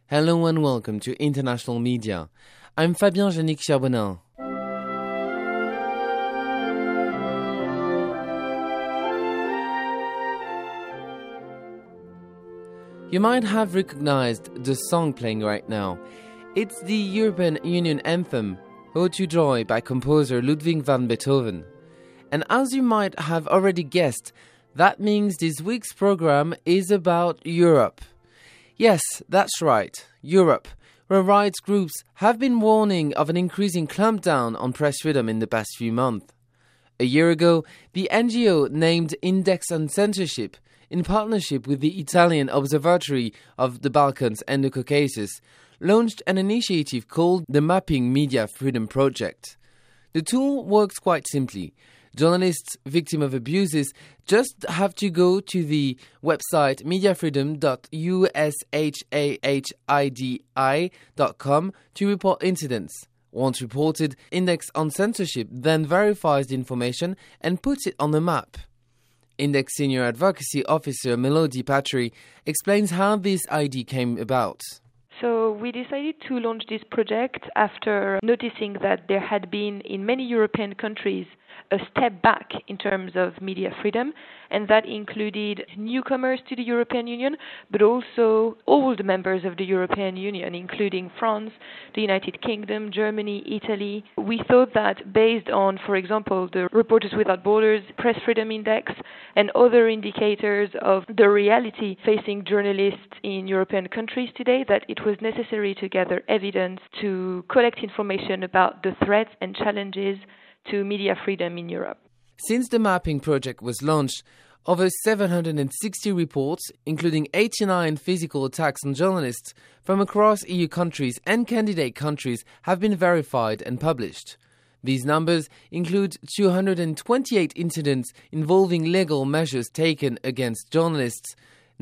Hello and welcome to International Media. I'm Fabien Janik Charbonnin. You might have recognized the song playing right now. It's the European Union anthem, Ode to Joy by composer Ludwig van Beethoven. And as you might have already guessed, that means this week's program is about Europe. Yes, that's right, Europe, where rights groups have been warning of an increasing clampdown on press freedom in the past few months. A year ago, the NGO named Index on Censorship, in partnership with the Italian Observatory of the Balkans and the Caucasus, launched an initiative called the Mapping Media Freedom Project. The tool works quite simply. Journalists victims of abuses just have to go to the website mediafreedom.ushahidi.com to report incidents. Once reported, Index on Censorship then verifies the information and puts it on the map. Index Senior Advocacy Officer Melody Patry explains how this idea came about. So we decided to launch this project after noticing that there had been in many European countries a step back in terms of media freedom, and that included newcomers to the European Union, but also old members of the European Union, including France, the United Kingdom, Germany, Italy. We thought that based on, for example, the Reporters Without Borders Press Freedom Index and other indicators of the reality facing journalists in European countries today, that it was necessary to gather evidence to collect information about the threats and challenges to media freedom in Europe. Since the mapping project was launched, over 760 reports, including 89 physical attacks on journalists from across EU countries and candidate countries, have been verified and published. These numbers include 228 incidents involving legal measures taken against journalists,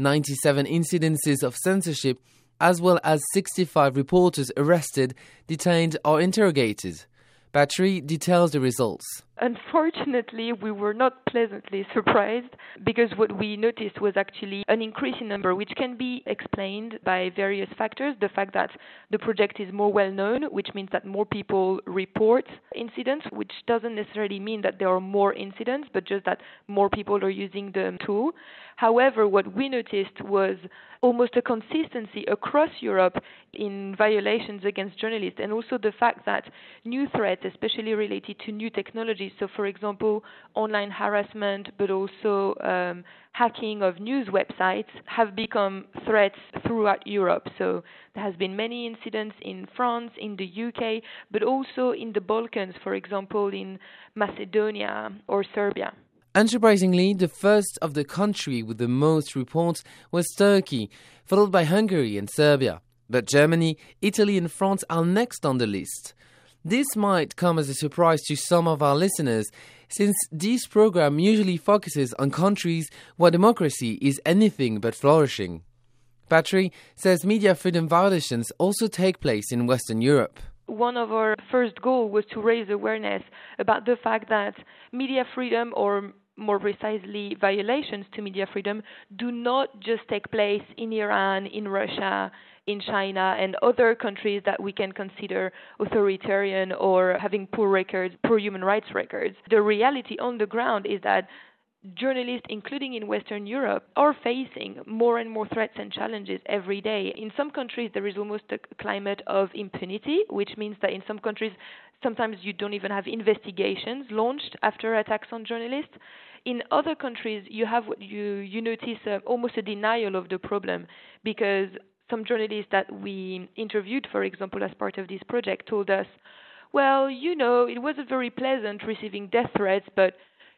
97 incidences of censorship, as well as 65 reporters arrested, detained or interrogated. Patry details the results. Unfortunately, we were not pleasantly surprised because what we noticed was actually an increasing number, which can be explained by various factors. The fact that the project is more well known, which means that more people report incidents, which doesn't necessarily mean that there are more incidents, but just that more people are using the tool. However, what we noticed was almost a consistency across Europe in violations against journalists, and also the fact that new threats, especially related to new technologies, so for example, online harassment, but also hacking of news websites, have become threats throughout Europe. So there has been many incidents in France, in the UK, but also in the Balkans, for example, in Macedonia or Serbia. Unsurprisingly, the first of the country with the most reports was Turkey, followed by Hungary and Serbia. But Germany, Italy and France are next on the list. This might come as a surprise to some of our listeners, since this program usually focuses on countries where democracy is anything but flourishing. Patry says media freedom violations also take place in Western Europe. One of our first goals was to raise awareness about the fact that media freedom, or more precisely violations to media freedom, do not just take place in Iran, in Russia, in China and other countries that we can consider authoritarian or having poor records, poor human rights records. The reality on the ground is that journalists, including in Western Europe, are facing more and more threats and challenges every day. In some countries, there is almost a climate of impunity, which means that in some countries, sometimes you don't even have investigations launched after attacks on journalists. In other countries, you have what you notice almost a denial of the problem, because some journalists that we interviewed, for example, as part of this project, told us, well, it wasn't very pleasant receiving death threats, but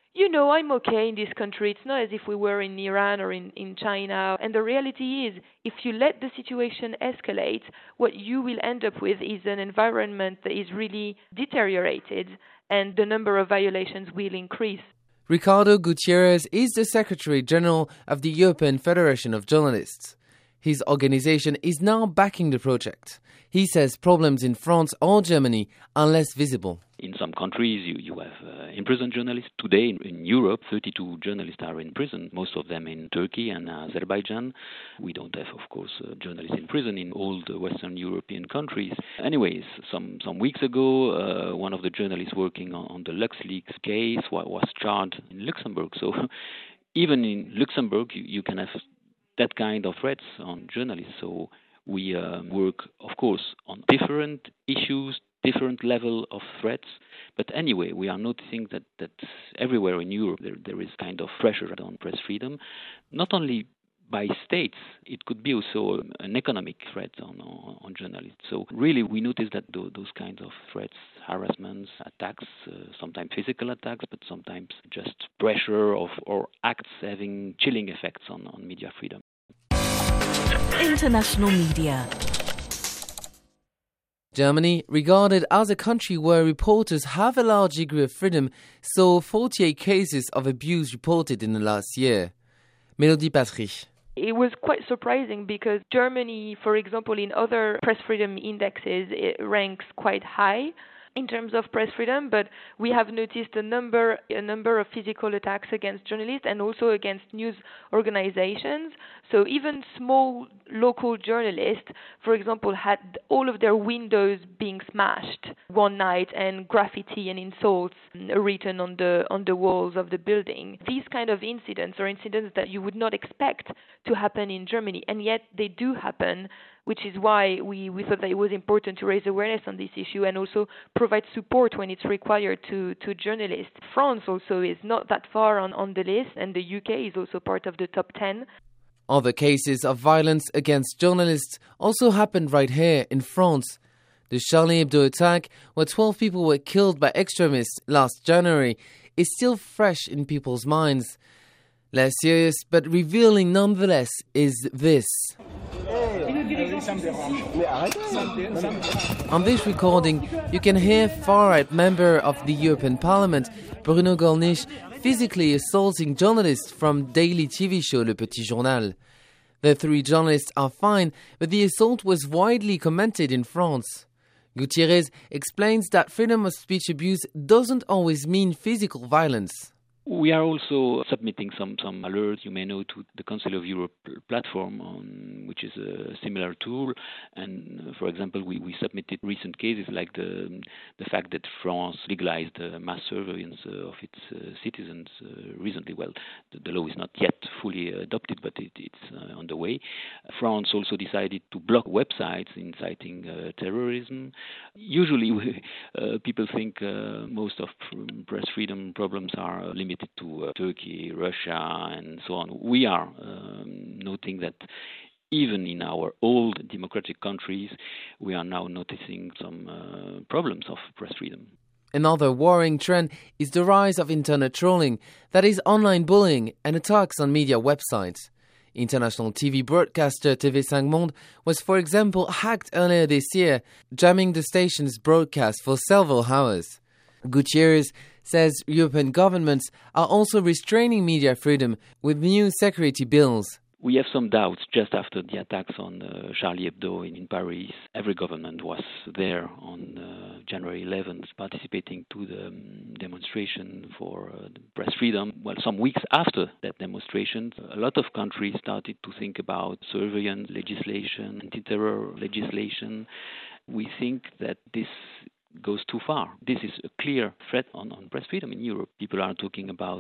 I'm okay in this country. It's not as if we were in Iran or in China. And the reality is, if you let the situation escalate, what you will end up with is an environment that is really deteriorated, and the number of violations will increase. Ricardo Gutierrez is the Secretary General of the European Federation of Journalists. His organization is now backing the project. He says problems in France or Germany are less visible. In some countries, you have imprisoned journalists. Today, in Europe, 32 journalists are in prison, most of them in Turkey and Azerbaijan. We don't have, of course, journalists in prison in all the Western European countries. Anyways, some weeks ago, one of the journalists working on the LuxLeaks case was charged in Luxembourg. So even in Luxembourg, you can have that kind of threats on journalists. So we work, of course, on different issues, different level of threats. But anyway, we are noticing that everywhere in Europe there is kind of pressure on press freedom, not only by states. It could be also an economic threat on journalists. So really, we notice that those kinds of threats, harassments, attacks, sometimes physical attacks, but sometimes just pressure or acts having chilling effects on media freedom. International media. Germany, regarded as a country where reporters have a large degree of freedom, saw 48 cases of abuse reported in the last year. Mélodie Patrick. It was quite surprising because Germany, for example, in other press freedom indexes, it ranks quite high in terms of press freedom, but we have noticed a number of physical attacks against journalists and also against news organizations. So even small local journalists, for example, had all of their windows being smashed one night and graffiti and insults written on the walls of the building. These kind of incidents are incidents that you would not expect to happen in Germany, and yet they do happen, which is why we thought that it was important to raise awareness on this issue and also provide support when it's required to journalists. France also is not that far on the list, and the UK is also part of the top 10. Other cases of violence against journalists also happened right here in France. The Charlie Hebdo attack, where 12 people were killed by extremists last January, is still fresh in people's minds. Less serious, but revealing nonetheless, is this. On this recording, you can hear far-right member of the European Parliament, Bruno Gollnisch, physically assaulting journalists from daily TV show Le Petit Journal. The 3 journalists are fine, but the assault was widely commented in France. Gutierrez explains that freedom of speech abuse doesn't always mean physical violence. We are also submitting some alerts, you may know, to the Council of Europe platform, which is a similar tool. And for example, we submitted recent cases like the fact that France legalized mass surveillance of its citizens recently. Well, the law is not yet fully adopted, but it's on the way. France also decided to block websites inciting terrorism. Usually, people think most of press freedom problems are limited to Turkey, Russia, and so on. We are noting that even in our old democratic countries, we are now noticing some problems of press freedom. Another worrying trend is the rise of internet trolling, that is online bullying and attacks on media websites. International TV broadcaster TV5 Monde was, for example, hacked earlier this year, jamming the station's broadcast for several hours. Gutierrez says European governments are also restraining media freedom with new security bills. We have some doubts just after the attacks on Charlie Hebdo in Paris. Every government was there on January 11th participating to the demonstration for press freedom. Well, some weeks after that demonstration, a lot of countries started to think about surveillance legislation, anti-terror legislation. We think that this goes too far. This is a clear threat on press freedom in Europe. People are talking about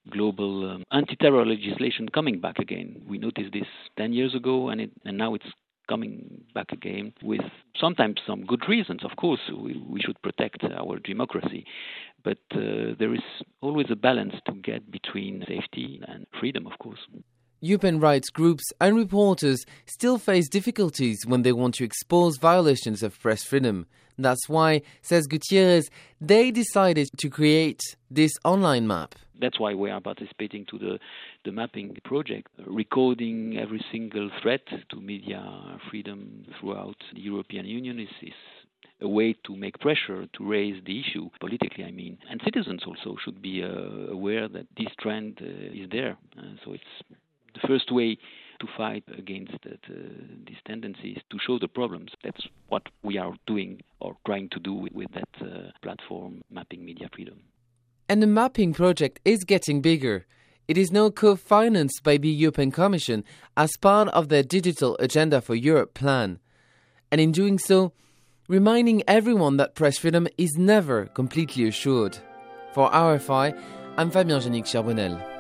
global anti-terror legislation coming back again. We noticed this 10 years ago, and now it's coming back again with sometimes some good reasons. Of course, we should protect our democracy, but there is always a balance to get between safety and freedom, of course. European rights groups and reporters still face difficulties when they want to expose violations of press freedom. That's why, says Gutierrez, they decided to create this online map. That's why we are participating to the mapping project, recording every single threat to media freedom throughout the European Union is a way to make pressure to raise the issue, politically I mean. And citizens also should be aware that this trend is there. So it's the first way to fight against these tendencies, to show the problems. That's what we are doing or trying to do with that platform, Mapping Media Freedom. And the mapping project is getting bigger. It is now co-financed by the European Commission as part of their Digital Agenda for Europe plan. And in doing so, reminding everyone that press freedom is never completely assured. For RFI, I'm Fabien Génique Charbonnel.